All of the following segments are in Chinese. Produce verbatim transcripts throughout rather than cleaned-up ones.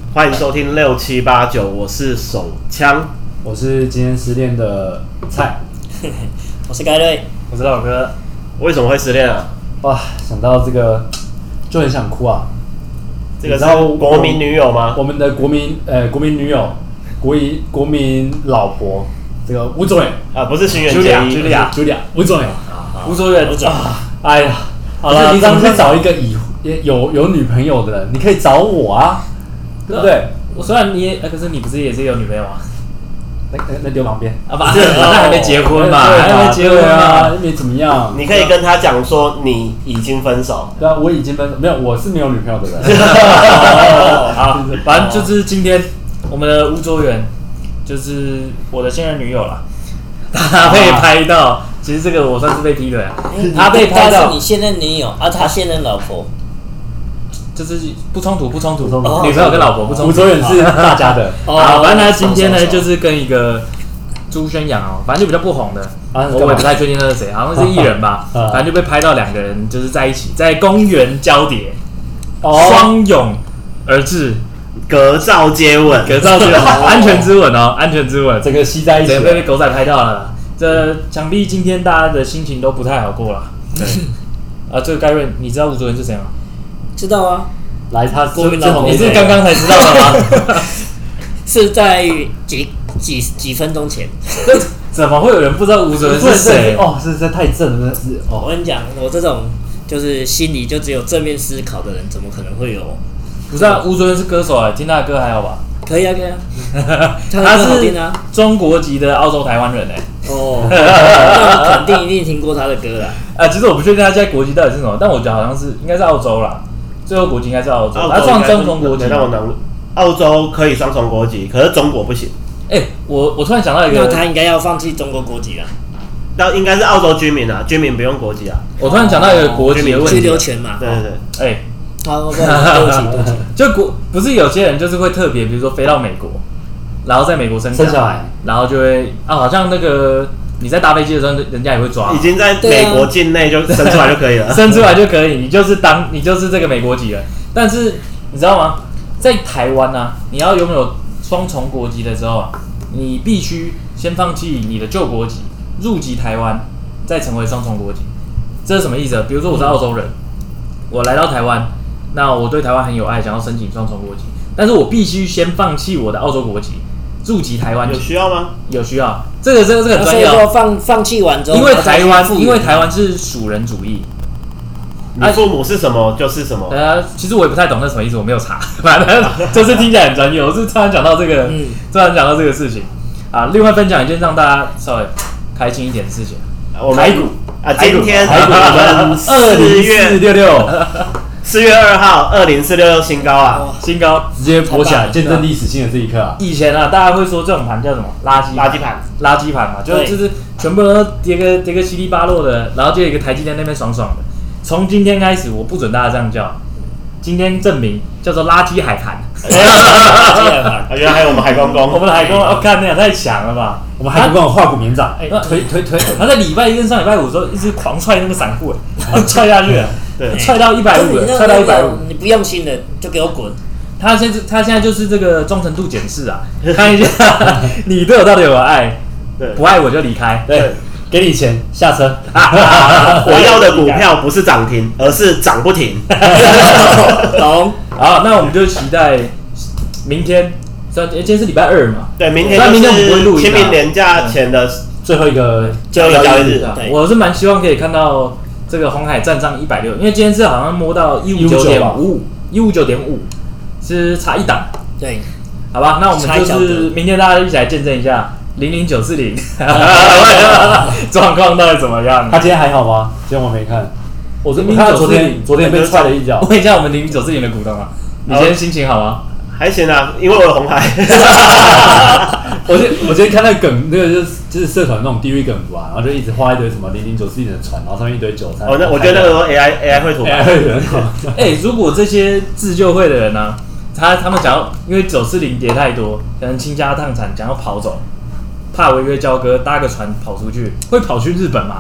欢迎收听六七八九，我是手枪， 我是今天失恋的蔡， 我是盖瑞， 我是老哥。 为什么会失恋啊？ 哇，想到这个就很想哭啊！ 这个是国民女友吗？ 我们的国民呃国民女友，国民国民老婆，这个吴卓远啊，不是新垣结衣 ，Julia Julia 吴卓远， 吴卓远啊，哎呀，好了，你怎么去找一个已有有女朋友的人？你可以找我啊，对不对？ 我虽然你也，可是你不是也是有女朋友吗？ 那那丢旁边啊，不，那还没结婚嘛，还没结婚啊，没怎么样。 你可以跟他讲说你已经分手。 对啊，我已经分手，没有，我是没有女朋友的人。 好，反正就是今天我们的吴卓远，就是我的现任女友啦。他被拍到，其实这个我算是被劈腿啊。他被拍到， 是你现任女友啊，他现任老婆。 就是不冲突，不冲突，女朋友跟老婆不冲突。 吴卓远是大家的。 好，反正他今天呢，就是跟一个朱宣阳哦，反正就比较不红的，我也不太确定那是谁，好像是艺人吧。反正就被拍到两个人就是在一起，在公园交叠，双拥而至， 隔照接吻， 隔照接吻，安全之吻哦，安全之吻， 整个吸在一起， 被狗仔拍到了。这想必今天大家的心情都不太好过了。对，啊，这个盖瑞，你知道吴卓源是谁吗？ 知道啊， 来，他国民老婆， 你是刚刚才知道的吗？ 是在几几几分钟前。 怎么会有人不知道吴卓源是谁？ 哦，实在太正了，是哦。 我跟你讲，我这种就是心里就只有正面思考的人，怎么可能会有？ 不是啊，吴卓源是歌手啊，听他的歌还好吧？ 可以啊，可以啊。 他是中国籍的澳洲台湾人哎。 哦，那我肯定一定听过他的歌啦。 啊，其实我不确定他现在国籍到底是什么，但我觉得好像是应该是澳洲啦。最后国籍应该是澳洲，他创双重国籍。 让我难，澳洲可以双重国籍，可是中国不行。 哎、欸，我我突然想到一个， 那他应该要放弃中国国籍了。 那应该是澳洲居民啊，居民不用国籍啊。 我突然想到一个国籍的问题， 居留权嘛。 对对对。 哎、 欸，好，对不起对不起。 就国不是有些人就是会特别，比如说飞到美国，然后在美国生生小孩， 然后就会啊，好像那个。你在搭飞机的时候，人家也会抓。 已经在美国境内就生出来就可以了， 生出来就可以，你就是当你就是这个美国籍了。但是你知道吗？在台湾啊，你要拥有双重国籍的时候啊，你必须先放弃你的旧国籍，入籍台湾，再成为双重国籍。这是什么意思？比如说我是澳洲人，我来到台湾，那我对台湾很有爱，想要申请双重国籍，但是我必须先放弃我的澳洲国籍。入籍台湾有需要吗？ 有需要，这个这个这个很专业。 所以说放放弃完之后， 因为台湾因为台湾是属人主义， 你父母是什么就是什么。 呃，其实我也不太懂那什么意思，我没有查，反正就是听起来很专业。我是突然讲到这个，嗯、突然讲到这个事情啊。另外分享一件让大家稍微开心一点的事情，台股啊，今天台股我们二零四六六。 四月二号，二零四六六新高啊， 新高， 直接拨起来，见证历史性的这一刻啊！ 以前啊，大家会说这种盘叫什么？垃圾垃圾盘， 垃圾盘嘛，就就是全部都跌个跌个七七八落的，然后就有一个台积电那边爽爽的。从今天开始，我不准大家这样叫，今天证明叫做垃圾海盘。 垃圾海盘， 原来还有我们海公公， 我们的海公公，我看那样太强了吧！ 我们海公公有化骨绵掌，哎，推推推， 他在礼拜一跟上礼拜五的时候一直狂踹那个散户，哎，踹下去了。对，踹到一百五了，踹到一百五， 你不用心的就给我滚！ 他现在他现在就是这个忠诚度检视啊，看一下你对我到底有没有爱，不爱我就离开， 对，给你钱下车。 我要的股票不是涨停，而是涨不停。 懂？好，那我们就期待明天，虽然今天是礼拜二嘛， 对，明天就是清明连假前的最后一个最后一个交易日， 我是蛮希望可以看到。这个鸿海站上一百六，因为今天是好像摸到一五九点五五，一五九点五是差一档， 对， 好吧，那我们就是明天大家一起来见证一下零零九四零状况到底怎么样？ 他今天还好吗？今天我没看，我昨天昨天昨天被踹了一脚。 问一下我们零零九四零的股东啊，你今天心情好吗？ 还行啊，因为我有鸿海。 我今我今天看那个梗，那个就是就是社团那种地狱梗图啊，然后就一直画一堆什么零零九四零的船，然后上面一堆韭菜。 哦，那我觉得那个 A I A I 绘图 ，A I 绘图很好。 哎，如果这些自救会的人呢、啊，他他们想要因为九四零跌太多，可能倾家荡产，想要跑走，怕违约交割，搭个船跑出去，会跑去日本吗？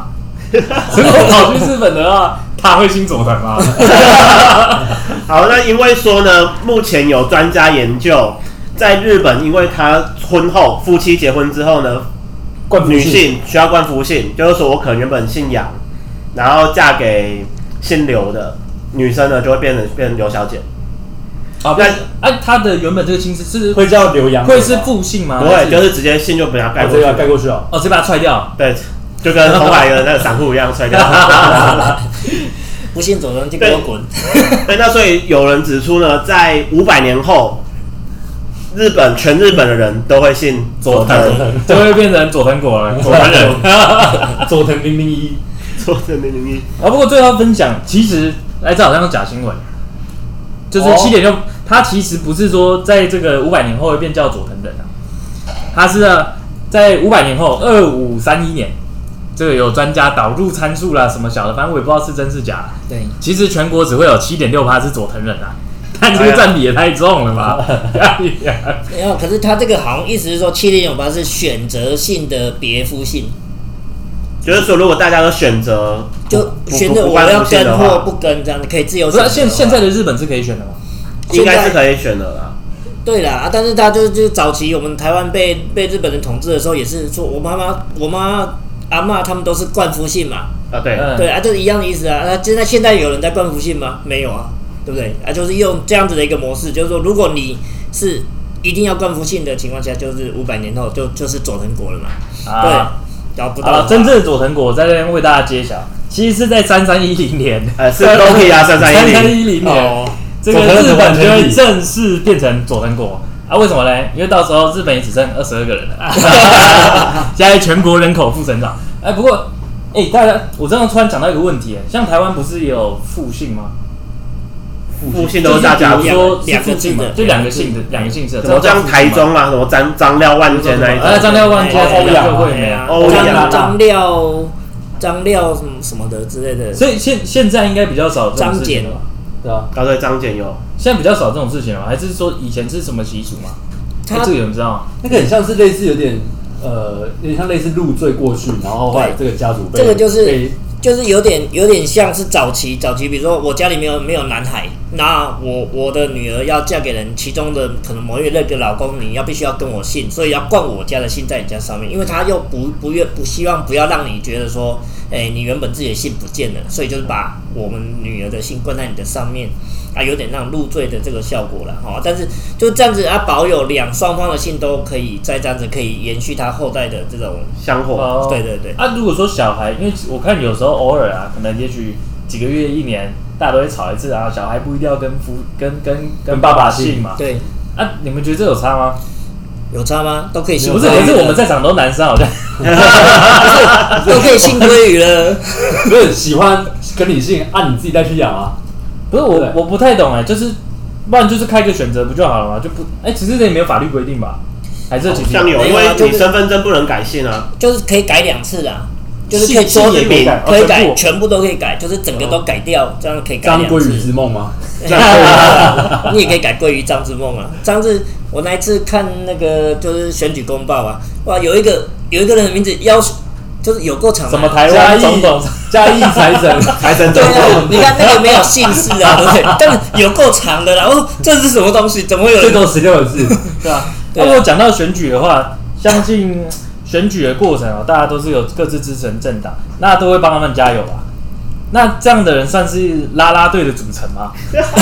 如果跑去日本的话，他会姓佐藤吗？ 好，那因为说呢，目前有专家研究，在日本，因为他婚后夫妻结婚之后呢，女性需要冠夫姓，就是说我可能原本姓杨，然后嫁给姓刘的女生呢，就会变成变成刘小姐。 啊，那啊，他的原本这个姓氏是会叫刘洋， 会是复姓吗？ 不会，就是直接姓就把它盖过去， 盖过去哦， 哦，直接把它踹掉。 对，就跟红海的那个散户一样踹掉。 不信佐藤就给我滚。 对，那所以有人指出呢，在五百年后，日本全日本的人都会姓佐藤， 就会变成佐藤果了，佐藤人， 佐藤零零一， 佐藤零零一。 啊，不过最后要分享，其实哎，这好像是假新闻。就是七点六，他其实不是说在这个五百年后会变叫佐藤人啊，他是在五百年后二五三一年，这个有专家导入参数啦什么小的，反正我也不知道是真是假。 对， 其实全国只会有七点六趴是佐藤人啊，但这个占比也太重了吧？ 没有，可是他这个好像意思是说七点九八是选择性的别夫姓。 就是说，如果大家都选择就选择我要跟或不跟这样，可以自由选择。 不是现现在的日本是可以选的吗？ 应该是可以选的啦。 对啦，啊，但是他就就早期我们台湾被被日本人统治的时候，也是说我妈妈、我妈、阿嬷他们都是冠夫姓嘛。 啊，对， 对啊，就一样的意思啊。那现在现在有人在冠夫姓吗？没有啊，对不对？啊，就是用这样子的一个模式，就是说，如果你是一定要冠夫姓的情况下，就是五百年后就就是佐藤国了嘛。啊、对。 好，真正的佐藤果在这边为大家揭晓，其实是在三三一零年， 呃，是都可以啊，三三一零， 三三一零年，哦、这个日本就会正式变成佐藤果啊？为什么呢？因为到时候日本也只剩二十二个人了，现在全国人口负成长。哎，不过，哎，大家，我真的突然讲到一个问题，像台湾不是也有复姓吗？ 复姓都是大家说两个姓的，就两个姓的，两个姓氏。 什么像台中啊，什么张张廖万间那一种， 啊，张廖万间、欧阳会美啊， 欧阳、张廖、张廖什么什么的之类的。 所以现现在应该比较少这种事情了吧？对啊， 啊对，张简有。 现在比较少这种事情了吗？还是说以前是什么习俗吗？这个有人知道吗？ 那个很像是类似有点呃，有点像类似入赘过去，然后后来这个家族被这个就是就是有点有点像是早期早期，比如说我家里没有没有男孩，那我我的女儿要嫁给人，其中的可能某一个老公，你要必须要跟我姓，所以要冠我家的姓在你家上面，因为他又不不愿不希望不要让你觉得说，哎、欸，你原本自己的姓不见了，所以就是把我们女儿的姓冠在你的上面。啊，有点那种入赘的这个效果了哈，但是就这样子啊，保有两双方的姓都可以，再这样子可以延续他后代的这种香火。 哦、 对对对。 啊，如果说小孩，因为我看有时候偶尔啊，可能也许几个月、一年，大家都会吵一次啊，小孩不一定要跟夫跟跟跟爸爸姓嘛。 对。 啊，你们觉得这有差吗？ 有差吗？都可以姓。 不是，可是我们在场都男生，好像不是都可以姓鲑鱼了。 不是喜欢跟你姓，按、啊、你自己再去养啊。 不是我，我不太懂哎、欸，就是不然就是开个选择不就好了吗？就不哎、欸，其实这也没有法律规定吧？还是其实像有，因为你身份证不能改姓啊， 就是可以改两次啦，就是可以说明名可以改，全部都可以改，就是整个都改掉，这样可以改两次。 张鲑鱼之梦吗？ 你也可以改鲑鱼张之梦啊。上次我那一次看那个就是选举公报啊，哇，有一个有一个人的名字要求。就是有够长， 什么台湾总统、 嘉义财神、财神总统， 你看那个没有姓氏啊，对不对？但是有够长的啦，然后这是什么东西？怎么会有？ 最多十六个字， 对吧？那如果讲到选举的话，相信选举的过程啊，大家都是有各自支持政党，那都会帮他们加油吧。那这样的人算是啦啦队的组成吗？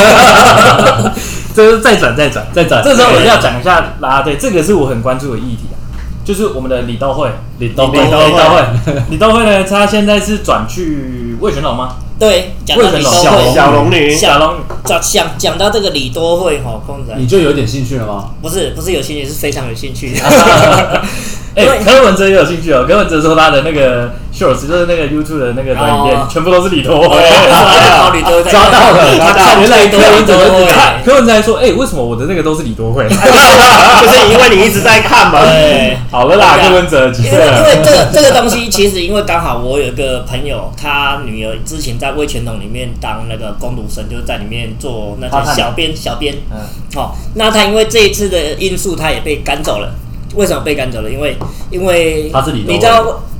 这是再转再转再转，这时候我就要讲一下啦啦队，这个是我很关注的议题啊。就是我们的李登辉， 李登辉， 李登辉，李登辉呢？他现在是转去魏全龙吗？ 对，讲到李登辉， 小龙女， 小龙讲讲讲到这个李多惠哈，公仔， 你就有点兴趣了吗？ 不是，不是有兴趣，是非常有兴趣。 哎、欸，柯文哲也有兴趣哦。柯文哲说他的那个 shorts 就是那个 YouTube 的那个短影片，哦、全部都是李多惠， 抓到了， 他看原来柯文哲看，柯文哲还说，哎、欸，为什么我的那个都是李多惠？ 就是因为你一直在看嘛。 对， 好了啦，柯文哲， 因为因为这个这个东西，其实因为刚好我有一个朋友，他女儿之前在威权统里面当那个工读生，就是在里面做那个小编小编。嗯，好、哦，那他因为这一次的因素，他也被赶走了。为什么被赶走了？因为因为他是李， 你知道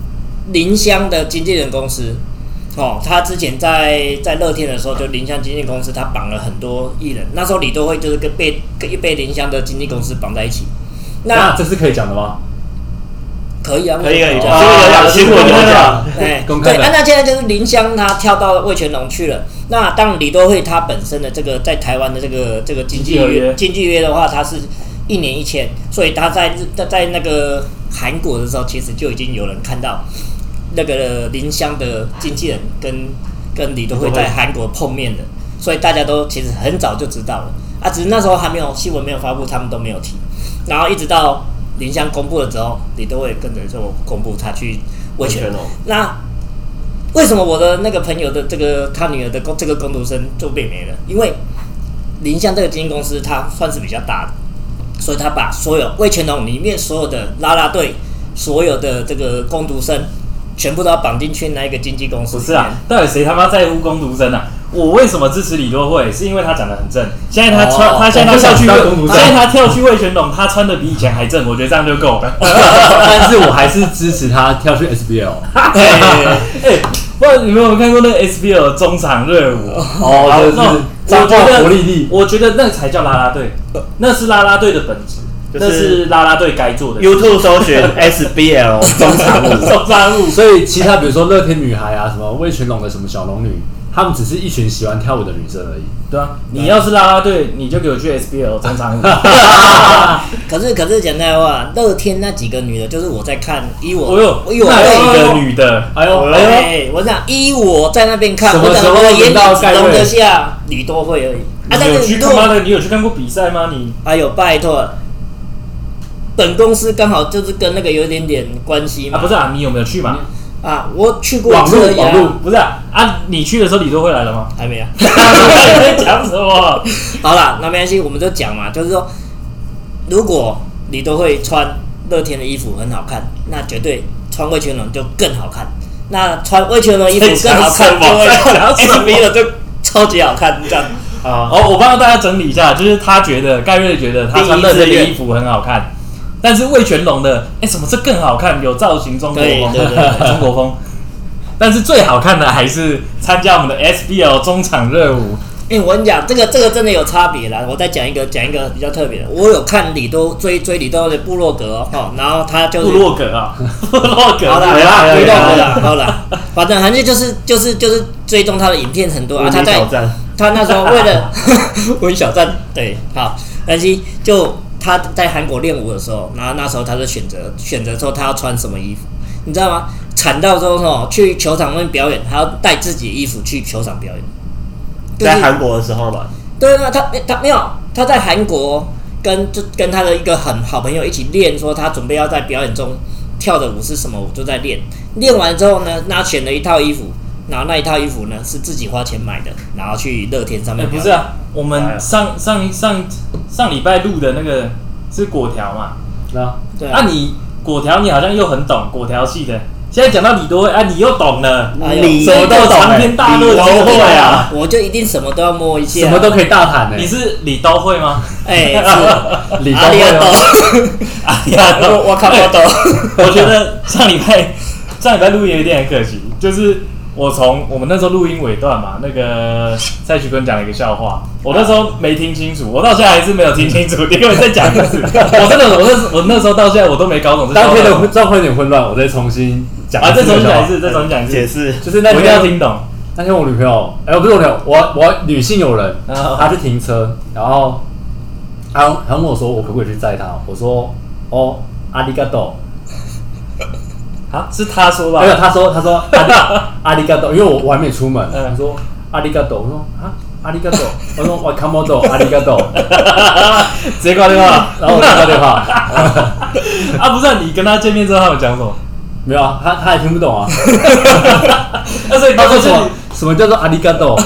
林香的经纪人公司。哦，他之前在在乐天的时候，就林香经纪公司，他绑了很多艺人。那时候李多惠就是跟被跟被林香的经纪公司绑在一起。 那这是可以讲的吗？ 可以啊， 可以可以讲， 新闻有讲，新闻有讲， 哎，对，那那现在就是林香他跳到魏全龙去了。那当然李多惠他本身的这个在台湾的这个这个经纪约经纪约的话，他是一年一签，所以他在在在那个韩国的时候，其实就已经有人看到。那个林香的经纪人跟跟李多惠在韩国碰面的，所以大家都其实很早就知道了啊，只是那时候还没有新闻没有发布，他们都没有提。然后一直到林香公布了之后，李多惠跟着就公布他去魏全龙。那为什么我的那个朋友的这个他女儿的这个工读生就被没了？因为林香这个经纪公司它算是比较大的，所以他把所有魏全龙里面所有的啦啦队、所有的这个工读生。全部都要绑进去那一个经纪公司。 不是啊，到底谁他妈在乎工读生啊？我为什么支持李多惠？是因为他长得很正。现在他穿，哦、他现在他跳去，现在他跳去魏全龙，他穿的比以前还正，我觉得这样就够了。 但是我还是支持他跳去 S B L。 哎，不知道你们有没有看过那个 S B L 中场热舞？ 哦，就是彰化活力力。 我觉得那才叫啦啦队，那是啦啦队的本质。那是啦啦队该做的。 YouTube 搜寻 S B L 中场舞， 中场舞。 所以其他比如说乐天女孩啊，什么魏全龙的什么小龙女，他们只是一群喜欢跳舞的女生而已。 对啊，你要是啦啦队，你就给我去 S B L 中场舞。 可是可是讲实话，乐天那几个女的，就是我在看，依我， 我有， 依我那几个女的， 哎呦，哎，我讲依我在那边看， 什么时候我眼里只容得下李多惠而已。 啊，你有去他妈的？你有去看过比赛吗？你？ 哎呦，拜托。本公司刚好就是跟那个有一点点关系嘛。 啊，不是啊，你有没有去嘛？ 啊，我去过一次而已啊。 不是啊，啊，你去的时候李多惠来了吗？ 还没啊。 你在讲什么？ 好啦，那没关系，我们就讲嘛，就是说，如果李多惠穿乐天的衣服很好看，那绝对穿魏全龙就更好看。那穿魏全龙衣服更好看，就会 S B 的就超级好看，这样。 啊，哦，我帮大家整理一下，就是他觉得盖瑞觉得他穿乐天的衣服很好看。但是魏全龙的，哎、欸，什么这更好看？有造型中国风， 对对对， 中国风。但是最好看的还是参加我们的 S B L 中场热舞。 哎、欸，我跟你讲，这个这个真的有差别啦。我再讲一个，讲一个比较特别的。我有看李多追追李多的部落格哦，然后他就是部落格啊，部落格。 好啦，追到我啦，好啦，反正反正就是就是就是追踪他的影片很多啊。他在他那时候为了温小站，对，好，但是就。他在韩国练舞的时候，然后那时候他就选择选择说他要穿什么衣服，你知道吗？惨到之后哦，去球场那边表演，还要带自己的衣服去球场表演。 就是、在韩国的时候嘛。 对啊，他他没有，他在韩国跟就跟他的一个很好朋友一起练，说他准备要在表演中跳的舞是什么舞，就在练。练完之后呢，他选了一套衣服。然后那一套衣服呢是自己花钱买的，然后去乐天上面、欸。 不是啊，我们上上上上礼拜录的那个是果条嘛？ 啊，对啊。啊你果条你好像又很懂果条系的，现在讲到李多惠啊，你又懂了， 你什么都懂、欸，长篇大论都会啊， 我就一定什么都要摸一下， 什么都可以大谈的、欸。 你是李都会吗？ 哎、欸， 是李都会。 阿里亚多，我看不懂。 我觉得上礼拜上礼拜录音有点可惜，就是。我从我们那时候录音尾段嘛，那个蔡徐坤讲了一个笑话，我那时候没听清楚，我到现在还是没有听清楚，你给我再讲一次。我真的，我那我那时候到现在我都没搞懂这笑话。 当天的状况有点混乱，我再重新讲一次。 啊，再重新讲一次，再重新讲一次， 解释。 就是那天我一定要听懂。 那天我女朋友，哎、欸，不是我女朋友，我我女性友人，她去停车，然后她她问我说，我可不可以去载她？我说，哦，阿里嘎多。 啊，是他说吧？ 没有，他说他说阿里嘎多，因为我我还没出门，他说阿里嘎多，我说啊阿里嘎多，我说我看不懂阿里嘎多， 直接挂电话， 然后我挂电话。 啊，不是、啊、你跟他见面之后他们讲什么？ 没有啊，他他也听不懂啊。 那所以他说什么什么叫做阿里嘎多？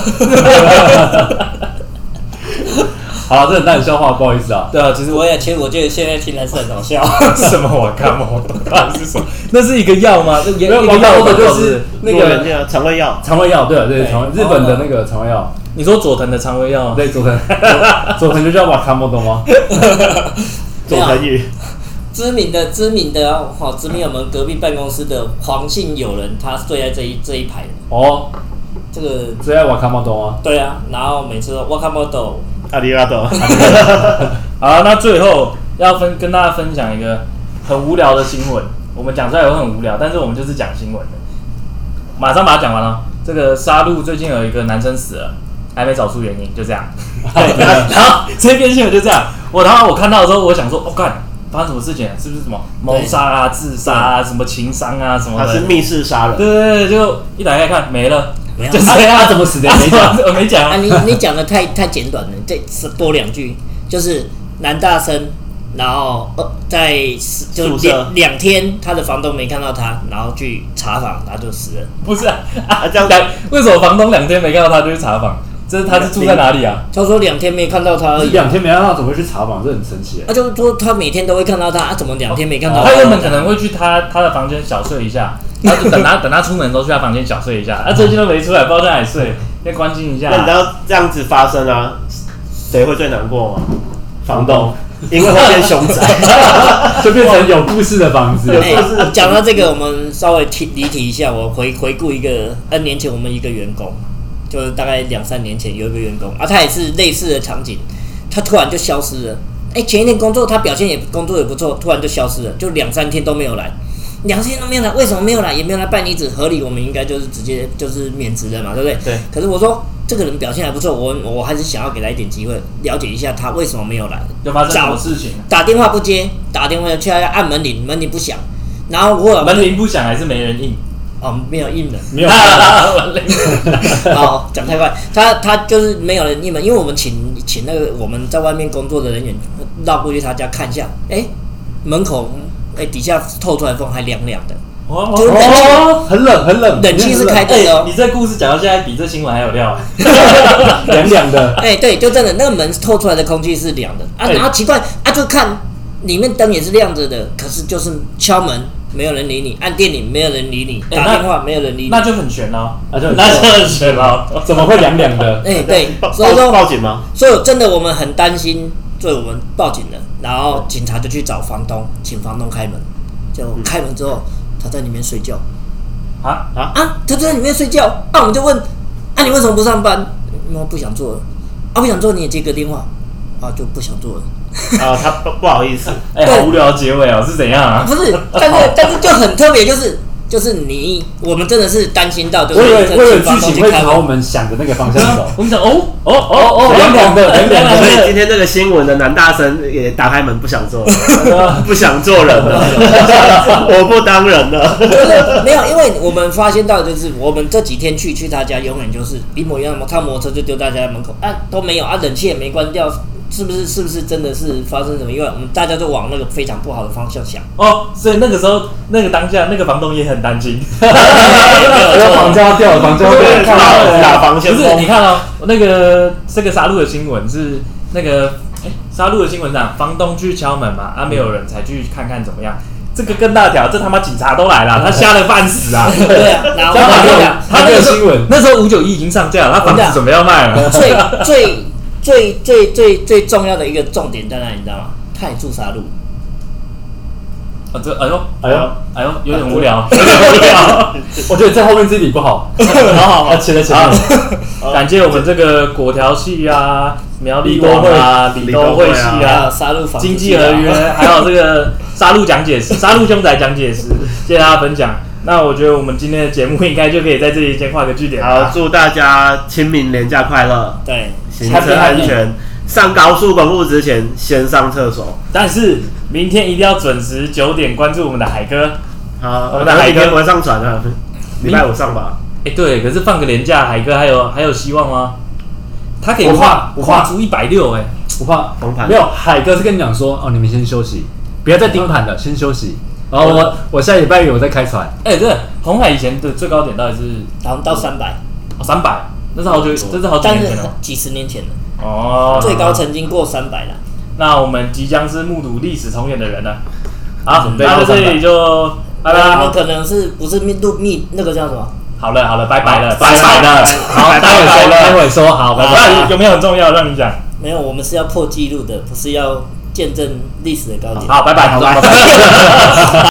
好了，这很烂笑话，不好意思啊。 对啊，其实我也，其实我觉得现在听来是很好笑。 什么我看不懂，到底是什么？那是一个药吗？那没有，我药的就是那个肠胃药， 肠胃药，对对，肠日本的那个肠胃药。 你说佐藤的肠胃药？ 对，佐藤，佐藤就叫瓦卡莫多吗？ 佐藤鱼。 知名的知名的啊，好，知名我们隔壁办公室的黄姓友人，他睡在这一这一排。 哦， 这个睡在瓦卡莫多啊。 对啊，然后每次都瓦卡莫多， 阿里嘎多。 好，那最后要分跟大家分享一个很无聊的新闻。我们讲出来会很无聊，但是我们就是讲新闻的。马上把它讲完了。这个沙鹿最近有一个男生死了，还没找出原因，就这样。然后这篇新闻就这样。我然后我看到的时候，我想说，哦，干，发生什么事情、啊？是不是什么谋杀啊、自杀啊、什么情伤啊什么的？ 他是密室杀人。 对对对，就一打开看没了。 没有， 就是他怎么死的？没讲，我没讲啊。你你讲的太太简短了，再多两句，就是男大生。然后呃，在就两两天，他的房东没看到他，然后去查房，他就死了。 不是啊，啊这样两为什么房东两天没看到他就去查房？这是他是住在哪里啊？ 他说两天没看到他而已。 两天没看到他怎么会去查房？这很神奇。 他、啊、就说他每天都会看到他，啊，怎么两天没看到他？ 他原本可能会去他他的房间小睡一下，他就等他等他出门的时候去他房间小睡一下。啊，最近都没出来，不知道在哪里睡，要关心一下。 那你知道这样子发生啊，谁会最难过吗？房东。因为会变凶宅， 就变成有故事的房子。 哎、欸，讲到这个，我们稍微提离题一下。我回回顾一个 N 年前我们一个员工，就是大概两三年前有一个员工啊，他也是类似的场景，他突然就消失了。哎、欸，前一天工作他表现也工作也不错，突然就消失了，就两三天都没有来。两天都没有来，为什么没有来？也没有来办离职，合理我们应该就是直接就是免职了嘛，对不对？ 对。 可是我说这个人表现还不错，我我还是想要给他一点机会，了解一下他为什么没有来。 就发生什么事情？ 打电话不接，打电话去按门铃，门铃不响，然后我门铃不响还是没人应？ 哦，没有应门， 没有。 哦，讲太快，他他就是没有人应门，因为我们请请那个我们在外面工作的人员绕过去他家看一下，哎、欸，门口。哎、欸，底下透出来风还凉凉的， 哦， 就是冷气、 哦，很冷很冷， 冷气是开着的哦、 欸。你这故事讲到现在，比这新闻还有料， 凉凉的。 哎、欸，对，就真的那个门透出来的空气是凉的啊，然后奇怪啊，就看里面灯也是亮着的，可是就是敲门没有人理你，按电铃没有人理你，打电话没有人理你， 那就很悬哦， 那就那就很悬哦， 怎么会凉凉的？ 哎、欸，对， 所以说报警吗？ 所以真的我们很担心。所以我们报警了，然后警察就去找房东，请房东开门。就开门之后，他在里面睡觉。 啊啊啊！他就在里面睡觉。啊，我们就问：啊，你为什么不上班？因为不想做了。啊，不想做你也接个电话。啊，就不想做了。 啊，他不不好意思。 哎、欸，好无聊的结尾哦，是怎样啊？ 不是，但是但是就很特别，就是。就是你，我们真的是担心到，就是为了为了剧情会朝我们想的那个方向走。 我们想，哦哦哦哦， 凉凉的，凉凉的。 所以今天这个新闻的男大生也打开门不想做了，不想做人了，我不当人了。 就是没有，因为我们发现到，就是我们这几天去去他家，永远就是一模一样，他摩托车就丢在家门口，啊都没有啊，冷气也没关掉。是不是是不是真的是发生什么意外？我们大家都往那个非常不好的方向想。 哦，所以那个时候，那个当下，那个房东也很担心， 房价掉了，房价掉了， 打房先不是，你看哦，那个这个杀戮的新闻是那个哎，杀戮的新闻上，房东去敲门嘛，啊没有人才去看看怎么样。这个更大条，这他妈警察都来了，他吓得半死啊！ 对啊，然后他那个新闻，那时候五九一已经上架了，他房子准备要卖了。 最最。最最最最重要的一个重点在哪里？你知道吗？他也住沙鹿。 啊，这哎呦哎呦哎呦，有点无聊，有点无聊。 我觉得在后面这里不好， 好好好， 切在前面。 感谢我们这个果条系啊、苗栗广啊、李都会系啊、 沙鹿经济合约，还有这个沙鹿讲解师、沙鹿凶宅讲解师，谢谢大家分享。那我觉得我们今天的节目应该就可以在这里先画个句点。 好，祝大家清明连假快乐， 对， 行车安全。上高速公路之前先上厕所。 但是明天一定要准时九点关注我们的海哥。 好，我们的海哥不会上传啊，礼拜五上吧。 哎、欸，对，可是放个连假，海哥还有还有希望吗？他可以画画出一百六，哎， 不怕封盘。 没有，海哥是跟你讲说，哦，你们先休息，不要再盯盘了，先休息。然后我我下礼拜有再开船。 哎、欸，对，红海以前的最高点到底是好像到三百， 哦，三百，那是好久，这是好几年前了， 几十年前了。 哦， 最高曾经过三百了。 那我们即将是目睹历史重演的人了。好，那在这里就拜拜。 我们可能是不是密度密那个叫什么？ 好了好了，拜拜了，拜拜了。好， 待会说，待会说好，拜拜。 有没有很重要？让你讲。 没有，我们是要破纪录的，不是要见证历史的高点。 好，拜拜， 好拜拜。